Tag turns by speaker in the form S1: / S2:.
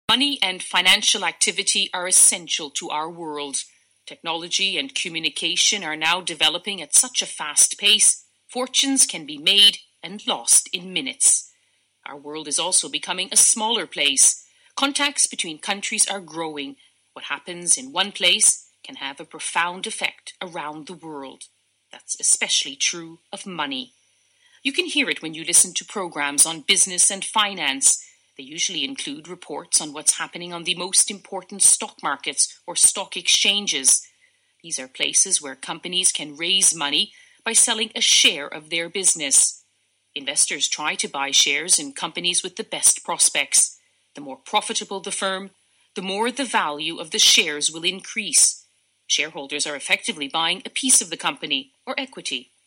S1: Money and financial activity are essential to our world. Technology and communication are now developing at such a fast pace, fortunes can be made and lost in minutes. Our world is also becoming a smaller place. Contacts between countries are growing. What happens in one place can have a profound effect around the world. That's especially true of money. You can hear it when you listen to programs on business and finance. They usually include reports on what's happening on the most important stock markets or stock exchanges. These are places where companies can raise money by selling a share of their business. Investors try to buy shares in companies with the best prospects. The more profitable the firm, the more the value of the shares will increase. Shareholders are effectively buying a piece of the company or equity.